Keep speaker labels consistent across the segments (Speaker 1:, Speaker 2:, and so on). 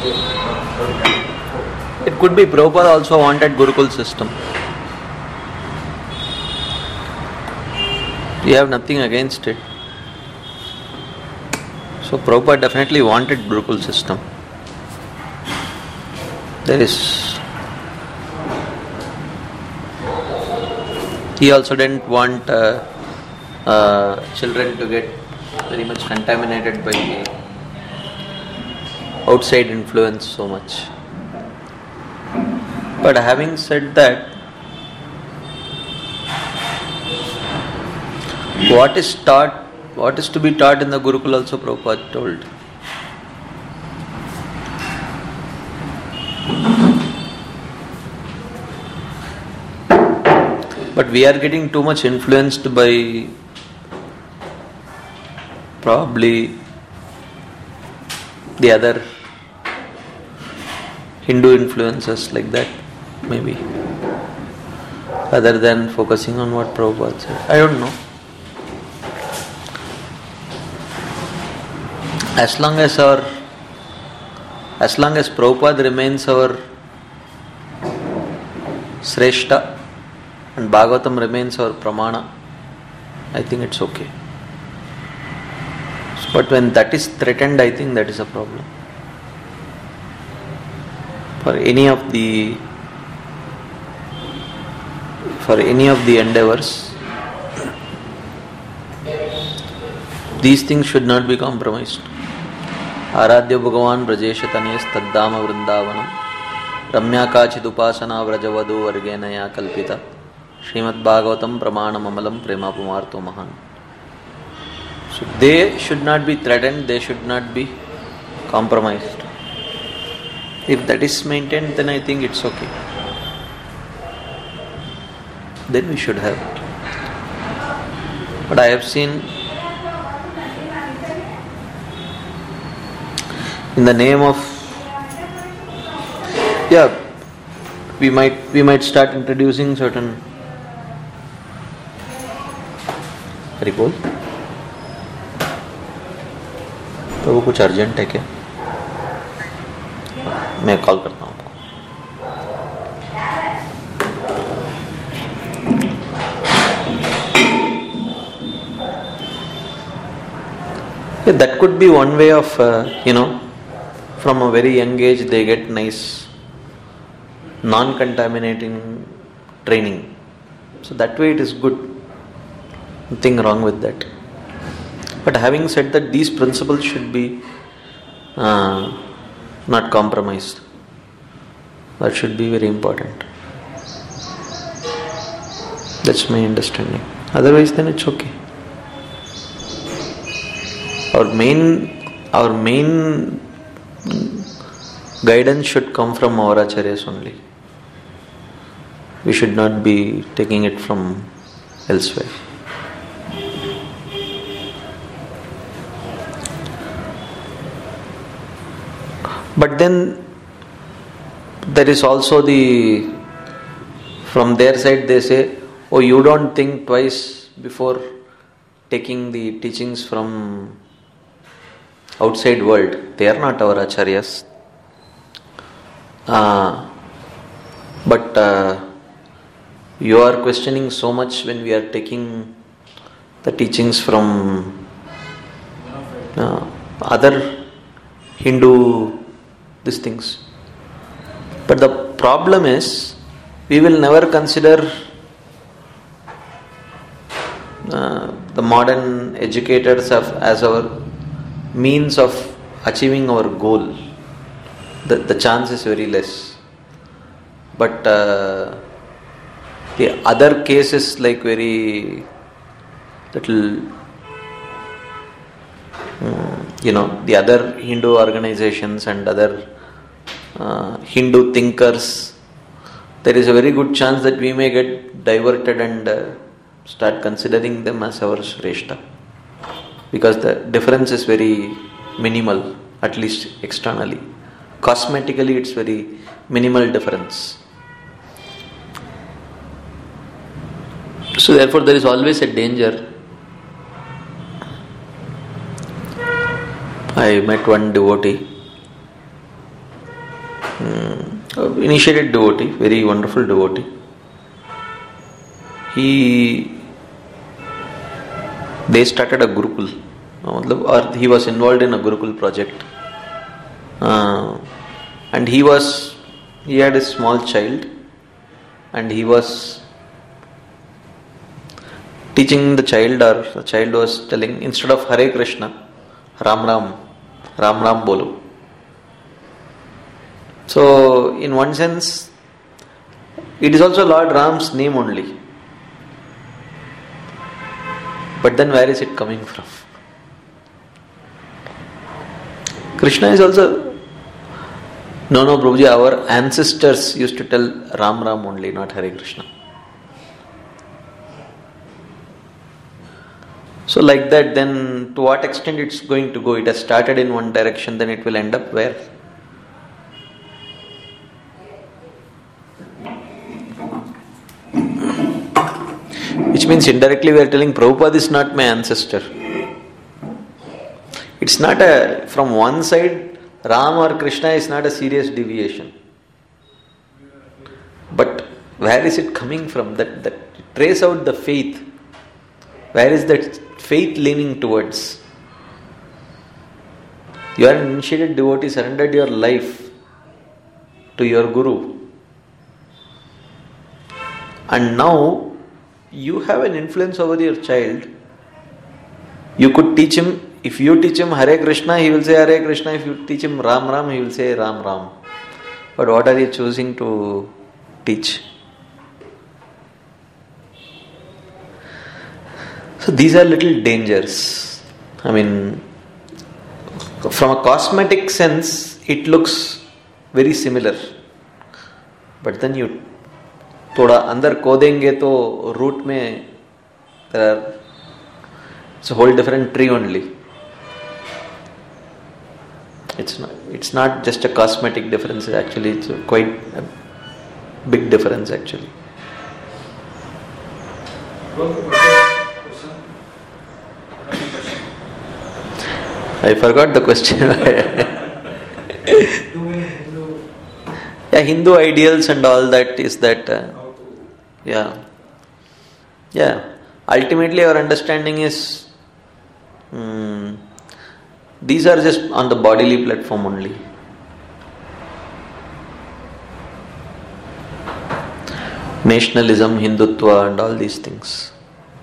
Speaker 1: It could be Prabhupada also wanted Gurukul system. You have nothing against it. So Prabhupada definitely wanted Gurukul system. He also didn't want children to get very much contaminated by the outside influence so much. But having said that, what is to be taught in the Gurukul also Prabhupada told. But we are getting too much influenced by probably the other Hindu influences like that, maybe, rather than focusing on what Prabhupada said. I don't know. As long as Prabhupada remains our Sreshta and Bhagavatam remains our Pramana, I think it's okay. But when that is threatened, I think that is a problem. For any of the endeavors, these things should not be compromised. Aradhya Bhagavan Brajesha Tanes Taddama Vrindavanam Ramya Kachid Upasana Vrajavadu Vargenaya Kalpita Srimad Bhagavatam Pramanam Amalam Prema Pumarto Mahan. So they should not be threatened, they should not be compromised. If that is maintained, then I think it's okay. Then we should have it. But I have seen in the name of we might start introducing certain recall. तो वो कुछ urgent है क्या? मैं call करता हूँ आपको. That could be one way of from a very young age they get nice non-contaminating training. So that way it is good. Nothing wrong with that. But having said that, these principles should be not compromised. That should be very important. That's my understanding. Otherwise, then it's okay. Our main guidance should come from our acharyas only. We should not be taking it from elsewhere. But then there is also from their side they say, oh, you don't think twice before taking the teachings from outside world. They are not our acharyas. But you are questioning so much when we are taking the teachings from other Hindu these things. But the problem is, we will never consider the modern educators as our means of achieving our goal. The chance is very less. But the other cases like very little, the other Hindu organizations and other Hindu thinkers, there is a very good chance that we may get diverted and start considering them as our Shrestha. Because the difference is very minimal, at least externally. Cosmetically, it's very minimal difference. So therefore, there is always a danger. I met one devotee. initiated devotee, very wonderful devotee. They started a Gurukul, or he was involved in a Gurukul project, and he had a small child, and he was teaching the child, or the child was telling, instead of Hare Krishna, Ram Ram, Ram Ram Bolo. So, in one sense, it is also Lord Ram's name only. But then where is it coming from? Krishna is also, no Prabhuji, our ancestors used to tell Ram Ram only, not Hare Krishna. So like that, then to what extent it's going to go? It has started in one direction, then it will end up where? Which means indirectly we are telling Prabhupada is not my ancestor. It's not from one side, Ram or Krishna is not a serious deviation. But where is it coming from? That trace out the faith. Where is that faith leaning towards? You are an initiated devotee, surrendered your life to your Guru. And now you have an influence over your child. You could teach him, if you teach him Hare Krishna, he will say Hare Krishna. If you teach him Ram Ram, he will say Ram Ram. But what are you choosing to teach? So these are little dangers. I mean, from a cosmetic sense, it looks very similar. But then you थोड़ा अंदर खोदेंगे तो root में it's a whole different tree only. It's not just a cosmetic difference, actually it's quite a big difference actually. I forgot the question. Yeah, Hindu ideals and all that is that. Yeah. Ultimately, our understanding is these are just on the bodily platform only. Nationalism, Hindutva, and all these things.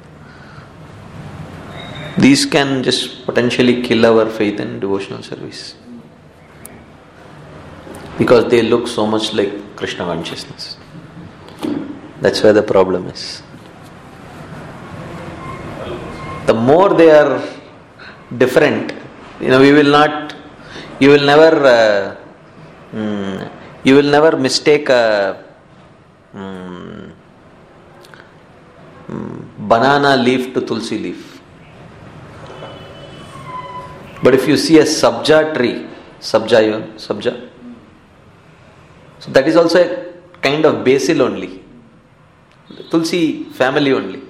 Speaker 1: These can just potentially kill our faith in devotional service. Because they look so much like Krishna consciousness. That's where the problem is. The more they are different, you will never mistake a banana leaf to tulsi leaf. But if you see a sabja tree, sabja, so that is also a kind of basil only. Tulsi family only.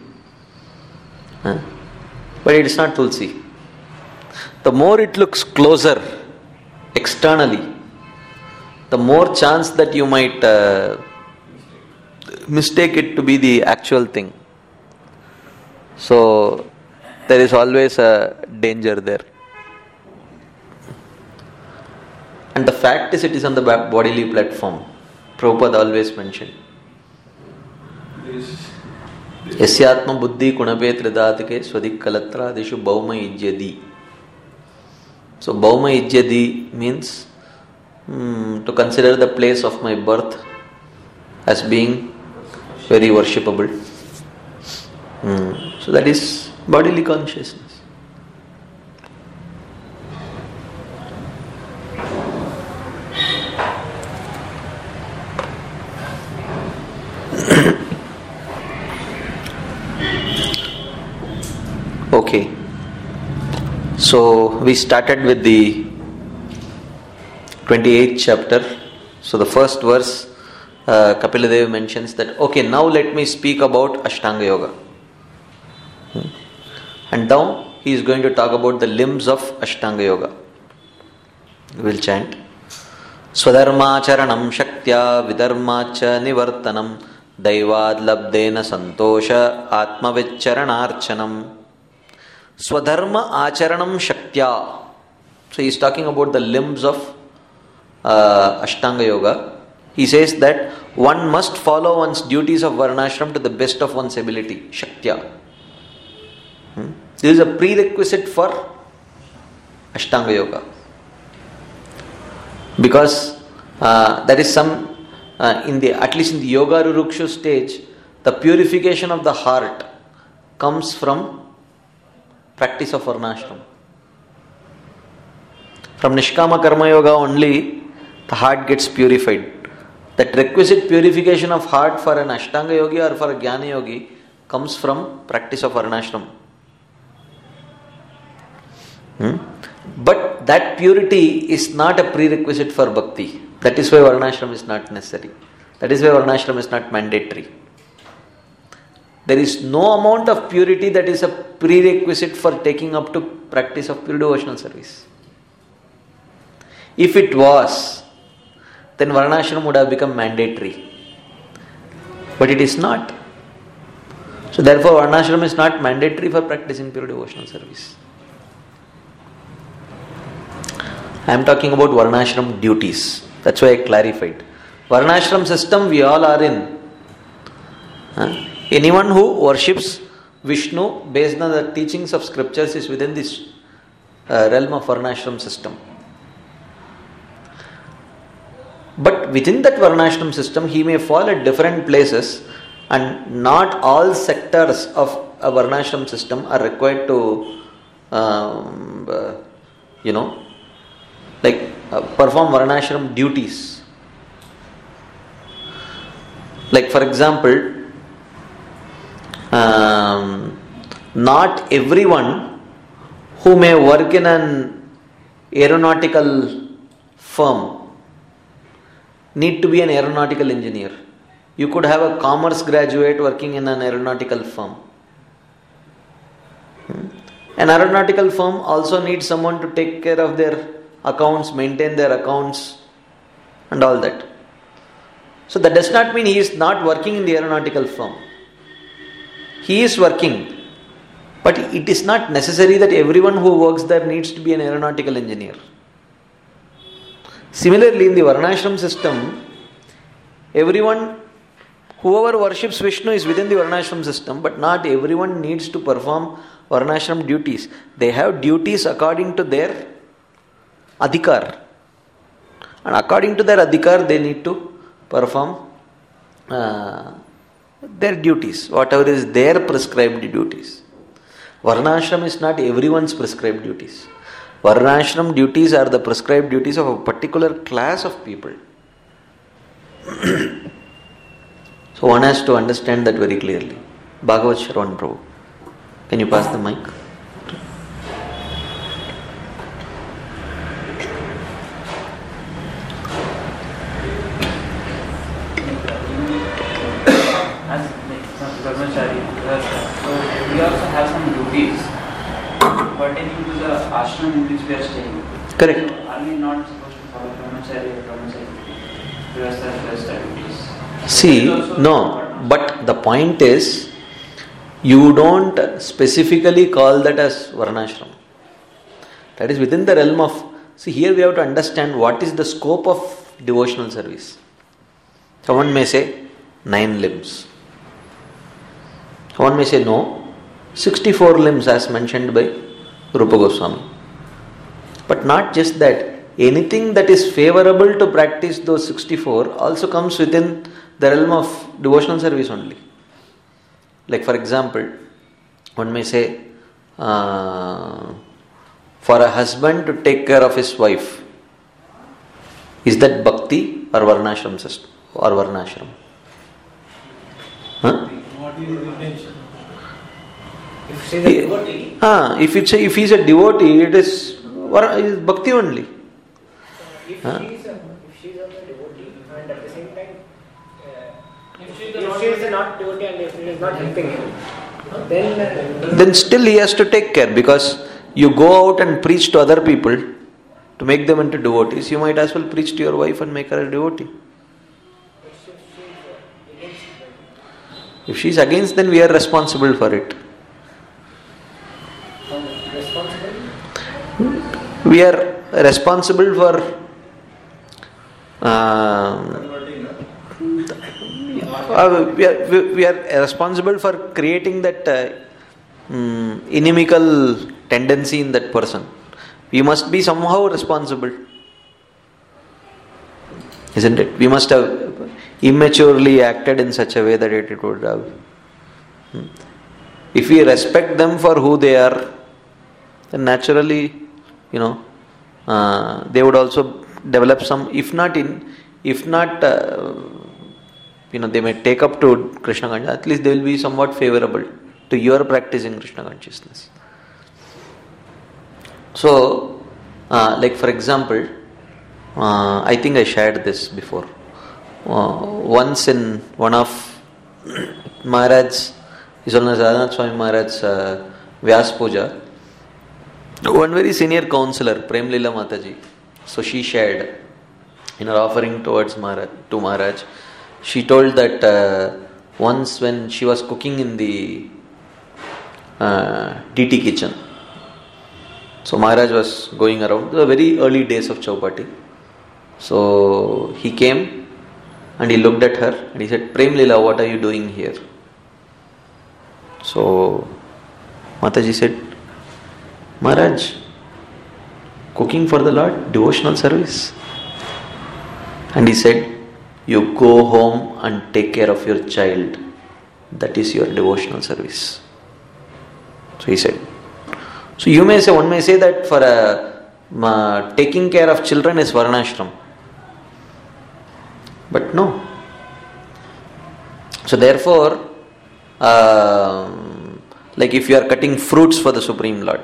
Speaker 1: But it is not tulsi. The more it looks closer externally, the more chance that you might mistake it to be the actual thing. So there is always a danger there. And the fact is, it is on the bodily platform. Prabhupada always mentioned. Yasyatma buddhi kunape tridatike swadik kalatradishu bauma ijyadi. So bauma ijyadi means to consider the place of my birth as being very worshipable. So that is bodily consciousness. Okay, so we started with the 28th chapter. So the first verse, Kapila Dev mentions that, okay, now let me speak about Ashtanga Yoga. And now he is going to talk about the limbs of Ashtanga Yoga. We will chant. Swadharmacharanam shaktya vidharmacha nivartanam daivad labdena santosha atmaviccharanarchanam. Swadharma acharanam shaktya. So he is talking about the limbs of Ashtanga Yoga. He says that one must follow one's duties of Varnashram to the best of one's ability. Shaktya. This is a prerequisite for Ashtanga Yoga. Because there is some, at least in the Yoga Rurukshu stage, the purification of the heart comes from practice of Varnashram. From Nishkama Karma Yoga only, the heart gets purified. That requisite purification of heart for an Ashtanga Yogi or for a Jnana Yogi comes from practice of Varnashram. But that purity is not a prerequisite for bhakti. That is why Varnashram is not necessary. That is why Varnashram is not mandatory. There is no amount of purity that is a prerequisite for taking up to practice of pure devotional service. If it was, then Varnashram would have become mandatory. But it is not. So therefore Varnashram is not mandatory for practicing pure devotional service. I am talking about Varnashram duties. That's why I clarified. Varnashram system we all are in. Anyone who worships Vishnu based on the teachings of scriptures is within this realm of Varnashram system. But within that Varnashram system, he may fall at different places, and not all sectors of a Varnashram system are required to, perform Varnashram duties. Like for example, not everyone who may work in an aeronautical firm need to be an aeronautical engineer. You could have a commerce graduate working in an aeronautical firm. An aeronautical firm also needs someone to take care of their accounts, maintain their accounts and all that. So that does not mean he is not working in the aeronautical firm. He is working, but it is not necessary that everyone who works there needs to be an aeronautical engineer. Similarly, in the Varnashram system, whoever worships Vishnu is within the Varnashram system, but not everyone needs to perform Varnashram duties. They have duties according to their adhikar. And according to their adhikar, they need to perform their duties, whatever is their prescribed duties. Varnashram is not everyone's prescribed duties. Varnashram duties are the prescribed duties of a particular class of people. So one has to understand that very clearly. Bhagavad Shravan Prabhu. Can you pass the mic?
Speaker 2: We also have some duties pertaining to the ashram in which we are staying.
Speaker 1: Correct.
Speaker 2: So are we not supposed to follow brahmacharya or brahmacharya duties?
Speaker 1: See, no, but the point is, you don't specifically call that as Varnashram. That is within the realm of, see, here we have to understand what is the scope of devotional service. Someone may say 9 limbs. Someone may say no, 64 limbs as mentioned by Rupa Goswami. But not just that, anything that is favorable to practice those 64 also comes within the realm of devotional service only. Like for example, one may say, for a husband to take care of his wife, is that bhakti or varnashram system or varnashram? Huh?
Speaker 3: What is the intention?
Speaker 4: If she is a devotee.
Speaker 1: If he is a devotee, it is bhakti only.
Speaker 4: If she is a devotee and at the same time, if she is not devotee and if it is not helping him, then
Speaker 1: still he has to take care, because you go out and preach to other people to make them into devotees, you might as well preach to your wife and make her a devotee. If she is against, then we are responsible for it. We are responsible for we are responsible for creating that inimical tendency in that person. We must be somehow responsible, isn't it? We must have immaturely acted in such a way that it would have. If we respect them for who they are, then naturally, they would also develop some, they may take up to Krishna consciousness, at least they will be somewhat favorable to your practicing Krishna consciousness. So, like for example, I think I shared this before. Once in one of Maharaj, His Holiness Radhanath Swami Maharaj's Vyas Puja, one very senior counselor, Prem Lila Mataji, so she shared in her offering towards Maharaj, she told that once when she was cooking in the DT kitchen, so Maharaj was going around, the very early days of Chowpatty. So he came and he looked at her and he said, Prem Lila, what are you doing here? So Mataji said, Maharaj, cooking for the Lord, devotional service. And he said, you go home and take care of your child. That is your devotional service. So he said. So one may say that for taking care of children is varnashram. But no. So therefore, like if you are cutting fruits for the Supreme Lord,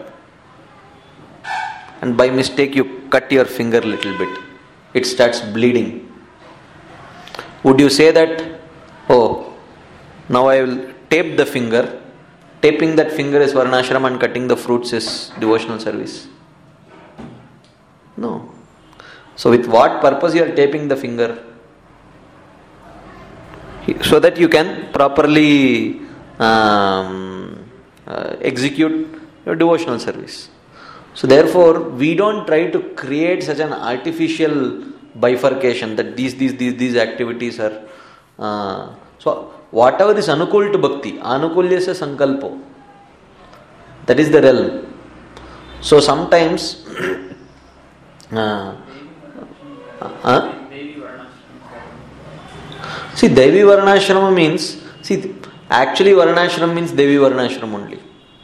Speaker 1: and by mistake you cut your finger a little bit, it starts bleeding. Would you say that, oh, now I will tape the finger, taping that finger is varnashram and cutting the fruits is devotional service? No. So with what purpose you are taping the finger? So that you can properly execute your devotional service. So therefore, we don't try to create such an artificial bifurcation that these activities are. So whatever is anukul to bhakti, anukulyasya sankalpo, that is the realm. So sometimes see, Devi Varnashrama means, actually Varnashram means Devi Varnashram only.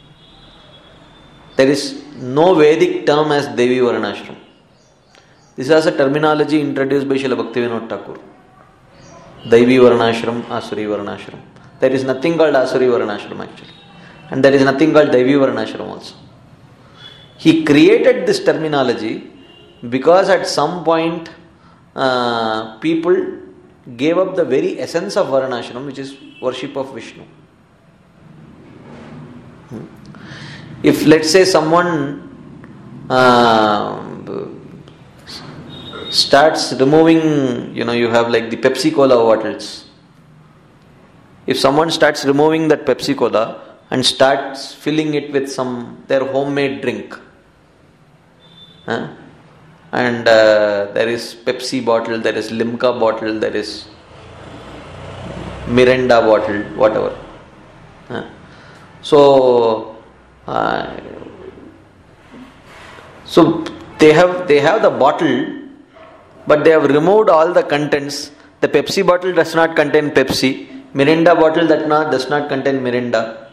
Speaker 1: There is no Vedic term as Devi Varnashram. This is a terminology introduced by Srila Bhaktivinoda Thakur. Devi Varnashram, Asuri Varnashram. There is nothing called Asuri Varnashram actually. And there is nothing called Devi Varnashram also. He created this terminology because at some point people gave up the very essence of Varnashram, which is worship of Vishnu. If let's say someone starts removing, you have like the Pepsi Cola bottles. If someone starts removing that Pepsi Cola and starts filling it with their homemade drink, and there is Pepsi bottle, there is Limca bottle, there is Mirinda bottle, whatever. So they have the bottle, but they have removed all the contents. The Pepsi bottle does not contain Pepsi. Mirinda bottle does not contain Mirinda.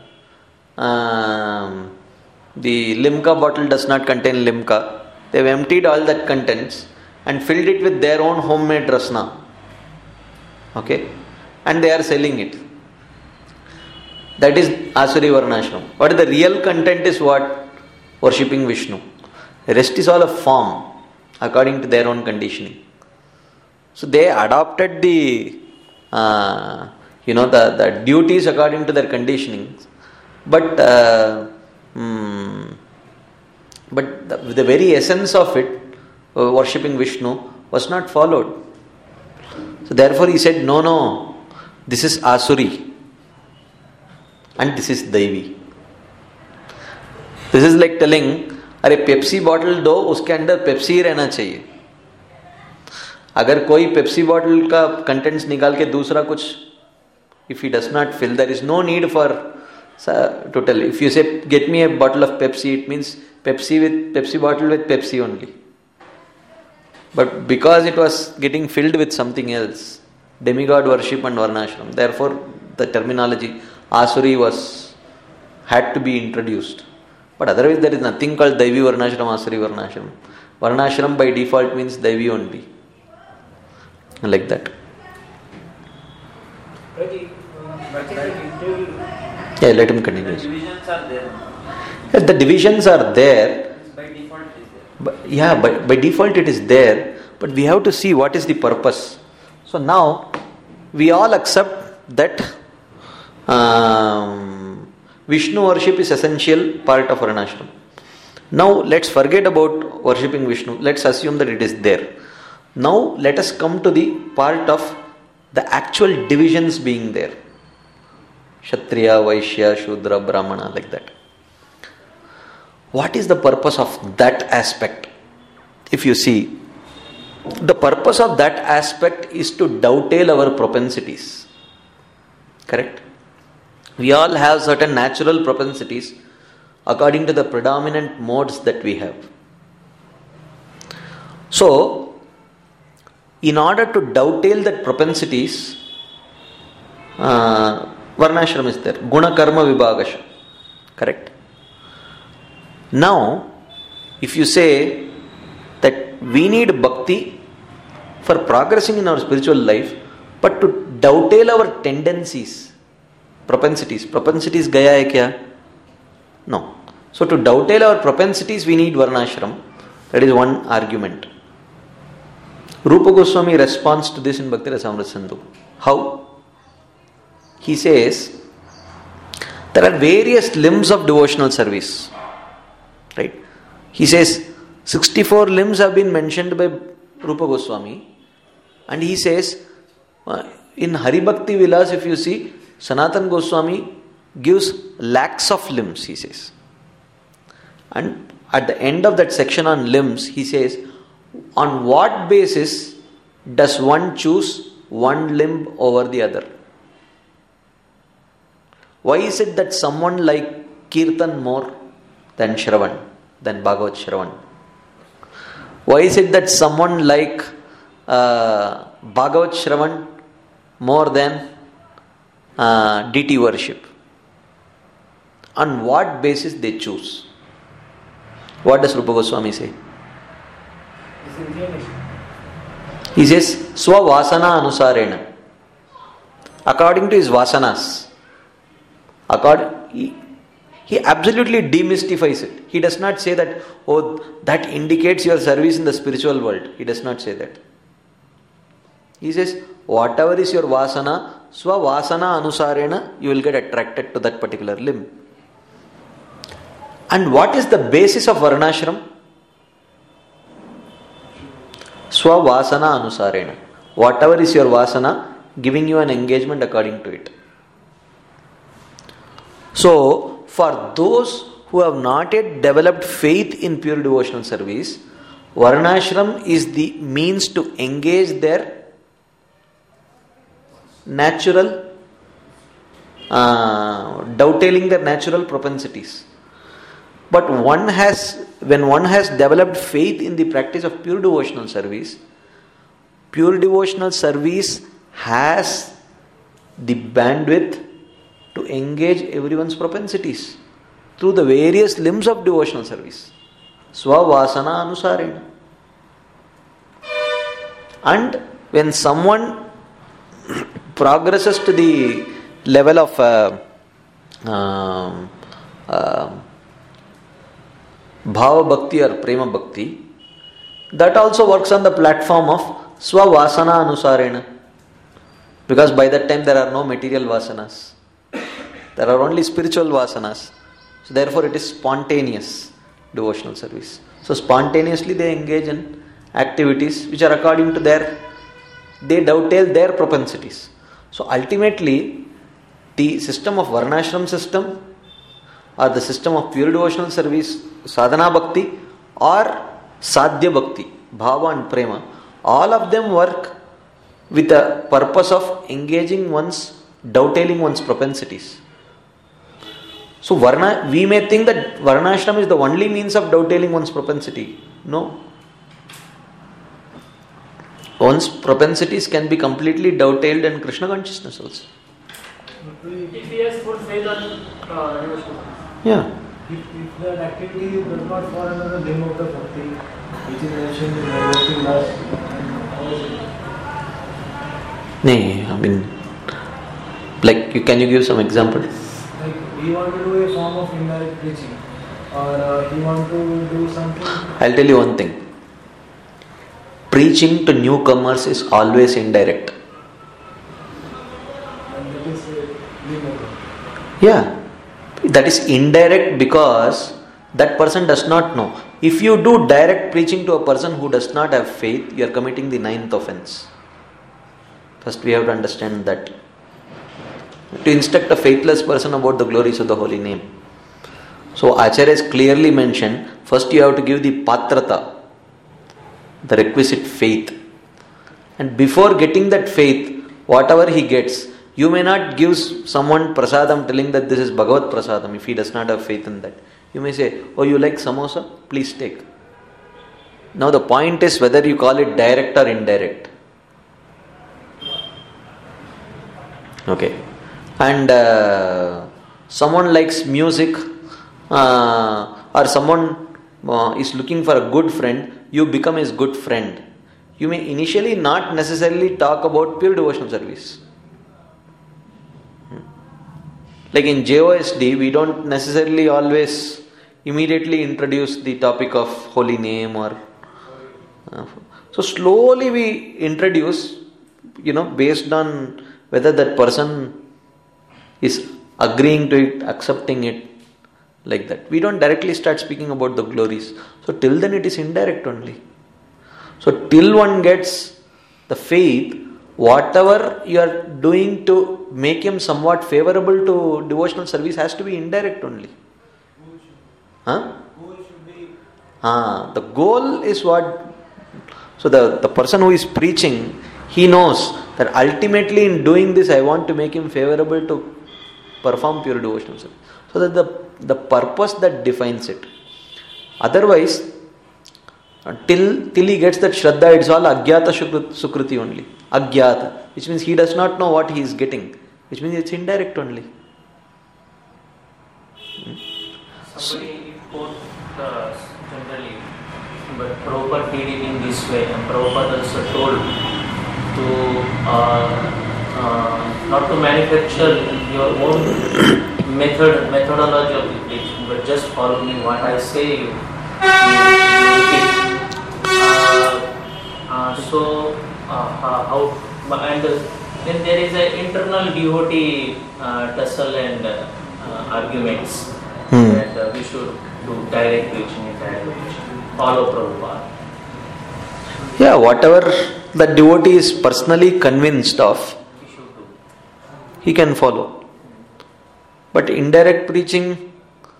Speaker 1: The Limca bottle does not contain Limca. They have emptied all that contents and filled it with their own homemade rasna. Okay? And they are selling it. That is Asuri Varnashram. But the real content is what? Worshipping Vishnu. The rest is all a form according to their own conditioning. So they adopted the duties according to their conditioning. But the very essence of it worshipping Vishnu was not followed. So therefore he said, no, this is Asuri and this is Daivi. This is like telling, अरे Pepsi bottle दो, उसके अंदर Pepsi ही रहना चाहिए. अगर कोई Pepsi bottle का contents निकाल के दूसरा कुछ, if he does not fill, there is no need for to tell. If you say, get me a bottle of Pepsi, it means Pepsi bottle with Pepsi only. But because it was getting filled with something else, demigod worship and varnashram, therefore the terminology Asuri had to be introduced. But otherwise there is nothing called Daivi Varnashram, Asuri Varnashram. Varnashram by default means Daivi only. Like that. Yeah, let him continue.
Speaker 2: The divisions are there.
Speaker 1: Yes, the divisions are there.
Speaker 2: By default it is there.
Speaker 1: But by default it is there. But we have to see what is the purpose. So now we all accept that Vishnu worship is essential part of Varnashram. Now let's forget about worshipping Vishnu. Let's assume that it is there. Now let us come to the part of the actual divisions being there. Kshatriya, Vaishya, Shudra, Brahmana, like that. What is the purpose of that aspect? If you see, the purpose of that aspect is to dovetail our propensities. Correct? We all have certain natural propensities according to the predominant modes that we have. So, in order to dovetail that propensities, Varnashram is there. Guna Karma Vibhagasha. Correct? Now, if you say that we need bhakti for progressing in our spiritual life, but to dovetail our tendencies, propensities gaya hai kya? No. So to dovetail our propensities, we need Varnashram. That is one argument. Rupa Goswami responds to this in Bhakti Rasamrita Sindhu. How? He says, there are various limbs of devotional service. Right? He says, 64 limbs have been mentioned by Rupa Goswami. And he says, in Hari Bhakti Vilas, if you see, Sanatan Goswami gives lakhs of limbs, he says. And at the end of that section on limbs, he says, on what basis does one choose one limb over the other? Why is it that someone like Kirtan more than Shravan, than Bhagavat Shravan? Why is it that someone like Bhagavat Shravan more than deity worship? On what basis they choose? What does Rupa Goswami say? He says, Swavasana Anusarena. According to his vasanas. He absolutely demystifies it. He does not say that, oh, that indicates your service in the spiritual world. He does not say that. He says, whatever is your vasana, Swavasana Anusarena, you will get attracted to that particular limb. And what is the basis of Varnashram? Swavasana Anusarena. Whatever is your vasana, giving you an engagement according to it. So, for those who have not yet developed faith in pure devotional service, Varnashram is the means to engage their natural, dovetailing their natural propensities. But when one has developed faith in the practice of pure devotional service has the bandwidth to engage everyone's propensities through the various limbs of devotional service. Swavasana Anusarena. And when someone progresses to the level of Bhava Bhakti or Prema Bhakti, that also works on the platform of Swavasana Anusarena. Because by that time there are no material vasanas. There are only spiritual vasanas. So therefore it is spontaneous devotional service. So spontaneously they engage in activities which are according to they dovetail their propensities. So ultimately, the system of Varnashram system or the system of pure devotional service, sadhana bhakti or sadhya bhakti, bhava and prema, all of them work with the purpose of engaging dovetailing one's propensities. So we may think that Varnashram is the only means of dovetailing one's propensity. No. One's propensities can be completely dovetailed in Krishna consciousness also.
Speaker 4: If he has full faith on devotion.
Speaker 1: Yeah.
Speaker 3: If that activity does not fall under the limb of the bhakti, which is mentioned in the last, how is it?
Speaker 1: Nee, I mean, like, can you give some example?
Speaker 3: Like, he want to do a form of indirect preaching, or he want to do something.
Speaker 1: I'll tell you one thing. Preaching to newcomers is always indirect.
Speaker 3: And that is limited.
Speaker 1: Yeah. That is indirect because that person does not know. If you do direct preaching to a person who does not have faith, you are committing the 9th offense. First we have to understand that. To instruct a faithless person about the glories of the holy name. So Acharya has clearly mentioned, first you have to give the patrata, the requisite faith. And before getting that faith, whatever he gets, you may not give someone prasadam telling that this is Bhagavad prasadam if he does not have faith in that. You may say, oh, you like samosa? Please take. Now the point is whether you call it direct or indirect. Okay. And someone likes music or someone is looking for a good friend, you become his good friend. You may initially not necessarily talk about pure devotional service. Like in JOSD, we don't necessarily always immediately introduce the topic of holy name or... so slowly we introduce, based on whether that person is agreeing to it, accepting it, like that. We don't directly start speaking about the glories. So till then it is indirect only. So till one gets the faith, whatever you are doing to make him somewhat favorable to devotional service has to be indirect only. The goal is what? So the person who is preaching, he knows that ultimately in doing this I want to make him favorable to perform pure devotional service. So that the purpose that defines it. Otherwise, till he gets that Shraddha, it's all Agyata Sukruti only. Agyata, which means he does not know what he is getting, which means it's indirect only.
Speaker 5: Somebody quote generally, but Prabhupada did it in this way, and Prabhupada also told to not to manufacture your own methodology of the preaching, but just follow me what I say, you repeat. And then there is an internal devotee tussle and arguments that we should do direct preaching and direct preaching. Follow Prabhupada.
Speaker 1: Yeah, whatever the devotee is personally convinced of, he can follow. But indirect preaching,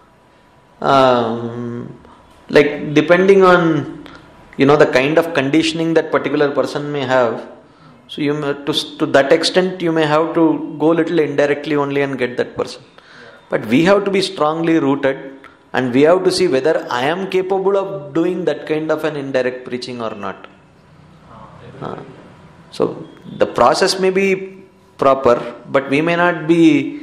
Speaker 1: like depending on the kind of conditioning that particular person may have, so you may, to that extent you may have to go little indirectly only and get that person. But we have to be strongly rooted and we have to see whether I am capable of doing that kind of an indirect preaching or not. So the process may be proper, but we may not be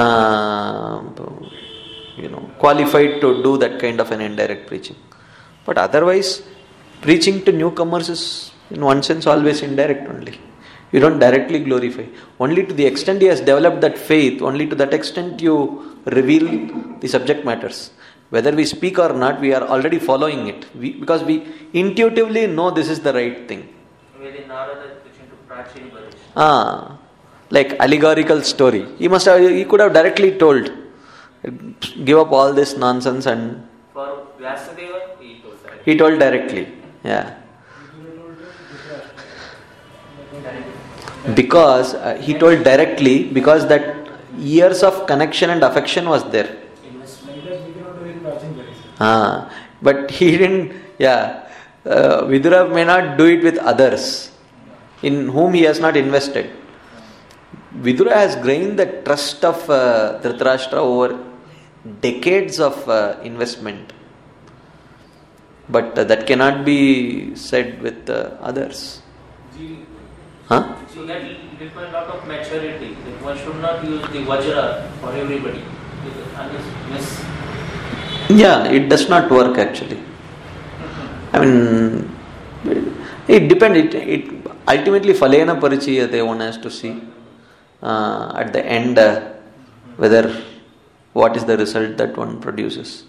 Speaker 1: qualified to do that kind of an indirect preaching. But otherwise, preaching to newcomers is in one sense always indirect only. You don't directly glorify. Only to the extent he has developed that faith, only to that extent you reveal the subject matters. Whether we speak or not, we are already following it. Because we intuitively know this is the right thing. Like allegorical story. He could have directly told, give up all this nonsense and...
Speaker 5: For Vyasadeva, he told directly.
Speaker 1: He told directly. Yeah. Because he told directly, because that years of connection and affection was there. But he didn't, Vidura may not do it with others in whom he has not invested. Vidura has gained the trust of Dhritarashtra over decades of investment. But that cannot be said with others.
Speaker 5: So that requires a lot of maturity. One should not use the Vajra for everybody.
Speaker 1: Yeah, it does not work actually. I mean, it depends. It ultimately Phalena Parichiyate, one has to see at the end whether what is the result that one produces.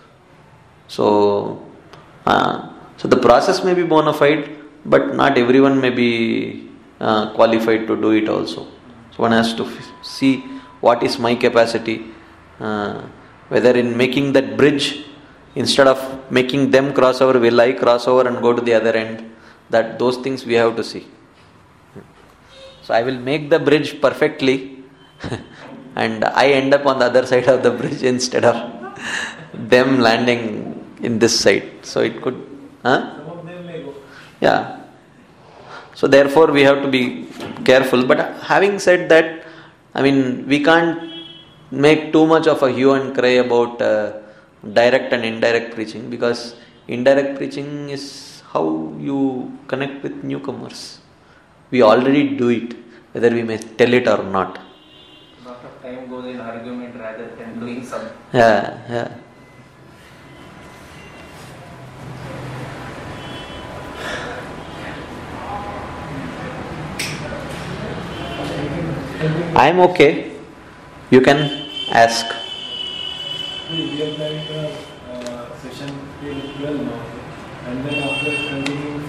Speaker 1: So the process may be bona fide, but not everyone may be qualified to do it also. So one has to see what is my capacity, whether in making that bridge, instead of making them cross over, will I cross over and go to the other end? That those things we have to see. So I will make the bridge perfectly and I end up on the other side of the bridge instead of them landing in this side. So it could...
Speaker 3: Some of them may go.
Speaker 1: Yeah. So therefore we have to be careful. But having said that, I mean, we can't make too much of a hue and cry about direct and indirect preaching, because indirect preaching is how you connect with newcomers. We already do it, whether we may tell it or not.
Speaker 5: A lot of time goes in argument rather than doing something.
Speaker 1: Yeah. I am okay. You can ask.
Speaker 3: We are planning a session till 12 now, and then after continuing.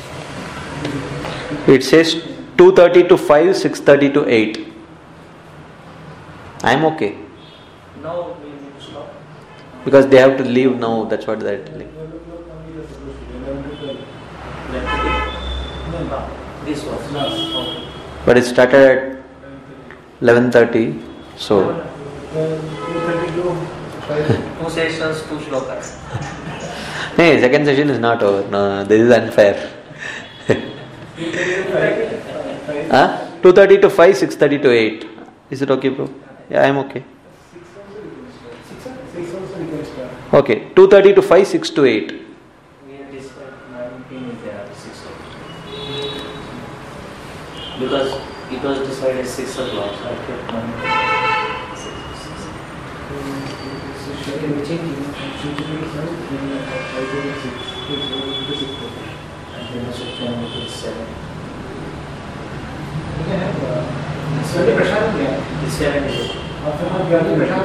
Speaker 1: It says 2:30 to 5, 6:30 to 8. I am okay.
Speaker 5: Now we need to stop.
Speaker 1: Because they have to leave now, that's what they are telling.
Speaker 3: 12 o'clock only they are supposed to be, 11 to 12.
Speaker 5: No. This was last. Okay.
Speaker 1: But it started at 11:30, so...
Speaker 3: 2:30 to 5.
Speaker 5: 2 sessions, 2 shlokas.
Speaker 1: Hey, second session is not over. No, this is unfair. 2:30 to 5, 6:30 to 8. Is it okay, bro? Yeah, I am okay.
Speaker 3: 6 also we can start.
Speaker 1: Okay, 2:30 to 5, 6 to 8.
Speaker 5: We have decided 19 is there, 6 o'clock. Because it was decided 6 o'clock, so I kept 9.
Speaker 3: Can we change it? Should we make some? I go to 6.
Speaker 5: And then also can make it 7.
Speaker 3: We can have Sunday Prashad.
Speaker 5: The 7 is it.
Speaker 3: After that, we have to Prashad.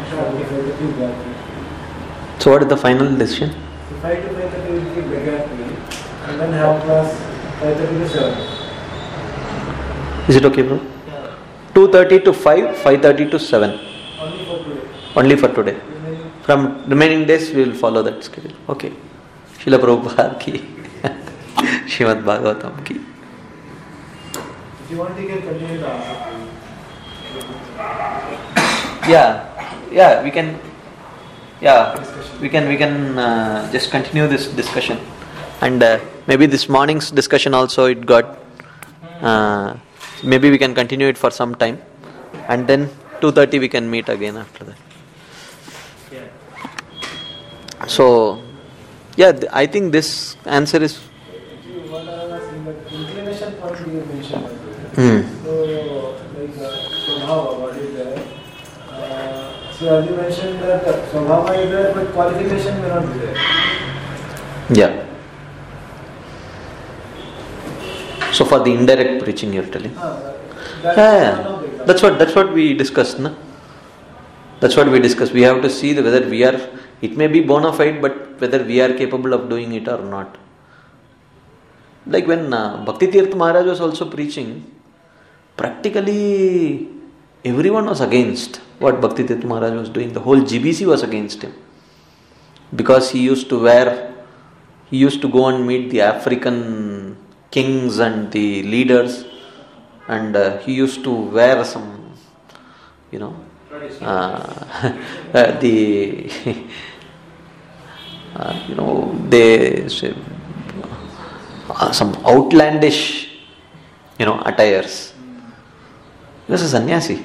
Speaker 1: So what is the final decision?
Speaker 3: So 5 to 5:30 we will keep beggar and then have class 5:30 to 7.
Speaker 1: Is it okay, bro?
Speaker 5: Yeah.
Speaker 1: 2:30 to 5, 5:30 to 7.
Speaker 3: Only for today.
Speaker 1: Only for today. From remaining days we will follow that schedule. Okay. Srila Prabhupada ki. Srimad Bhagavatam ki.
Speaker 3: If you want, you can continue the answer.
Speaker 1: Yeah, we can. Yeah, we can just continue this discussion, and maybe this morning's discussion also it got. Maybe we can continue it for some time, and then 2:30 we can meet again after that.
Speaker 5: Yeah.
Speaker 1: So, I think this answer is.
Speaker 3: Actually, what I was saying, that inclination point you mentioned. So, like, Swabhava, what is there? So, as you mentioned that Swabhava is there, but qualification may not be there.
Speaker 1: Yeah. So for the indirect preaching you're telling. That's what we discussed, na? That's what we discussed. We have to see whether we are. It may be bona fide, but whether we are capable of doing it or not. Like when Bhakti Tirtha Maharaj was also preaching, practically everyone was against what Bhakti Tirtha Maharaj was doing. The whole GBC was against him. Because he used to go and meet the African kings and the leaders, and he used to wear some, the they say some outlandish, attires. He was a sannyasi.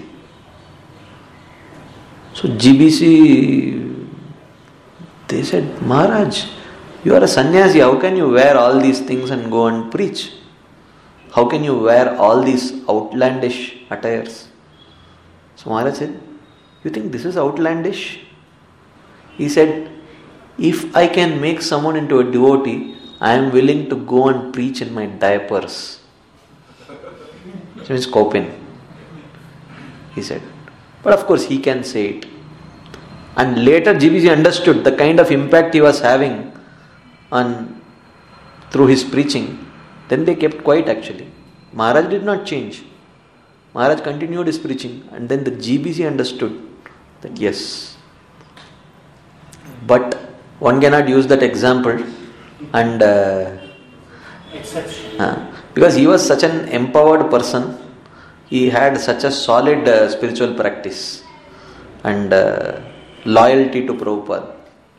Speaker 1: So GBC, they said, Maharaj, you are a sannyasi, how can you wear all these things and go and preach? How can you wear all these outlandish attires? So Maharaj said, you think this is outlandish? He said, if I can make someone into a devotee, I am willing to go and preach in my diapers. It means Kopin, he said. But of course he can say it. And later GBC understood the kind of impact he was having through his preaching. Then they kept quiet actually. Maharaj did not change. Maharaj continued his preaching, and then the GBC understood that yes. But one cannot use that example and because he was such an empowered person, he had such a solid spiritual practice and loyalty to Prabhupada.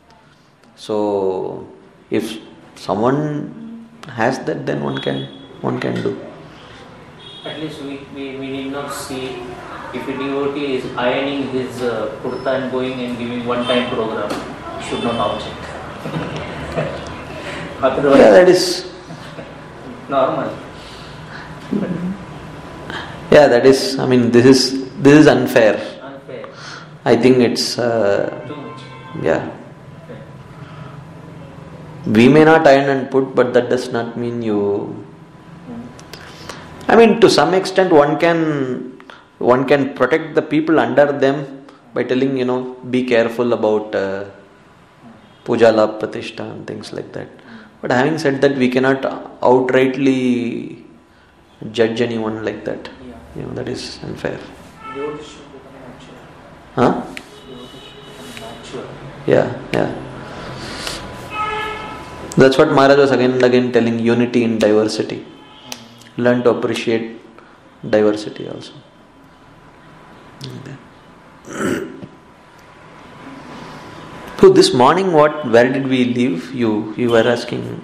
Speaker 1: So if someone has that, then one can do.
Speaker 5: At least we need not see if a devotee is ironing his kurta and going and giving one-time program, should not object. Otherwise,
Speaker 1: Yeah, that is
Speaker 5: normal.
Speaker 1: Yeah, that is. I mean, this is unfair.
Speaker 5: Unfair.
Speaker 1: I think it's
Speaker 5: Too much.
Speaker 1: yeah. We may not iron and put, but that does not mean you. I mean, to some extent, one can protect the people under them by telling, be careful about puja labh pratishtha and things like that. But having said that, we cannot outrightly judge anyone like that. That is unfair.
Speaker 5: Devotees should become mature.
Speaker 1: Huh?
Speaker 5: Devotees should become mature.
Speaker 1: Yeah. That's what Maharaj was again and again telling, unity in diversity. Learn to appreciate diversity also. So this morning, where did we leave? You were asking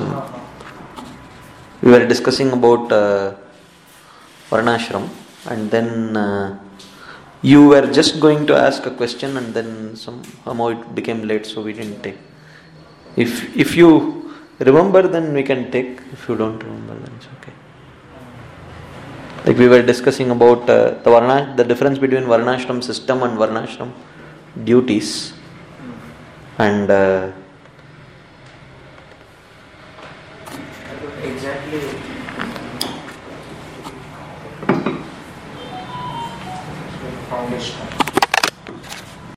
Speaker 1: we were discussing about Varnashram, and then you were just going to ask a question, and then somehow it became late, so we didn't take. If you remember, then we can take. If you don't remember, then it's okay. Like we were discussing about the difference between Varnashram system and Varnashram duties, and
Speaker 5: Exactly. Foundation.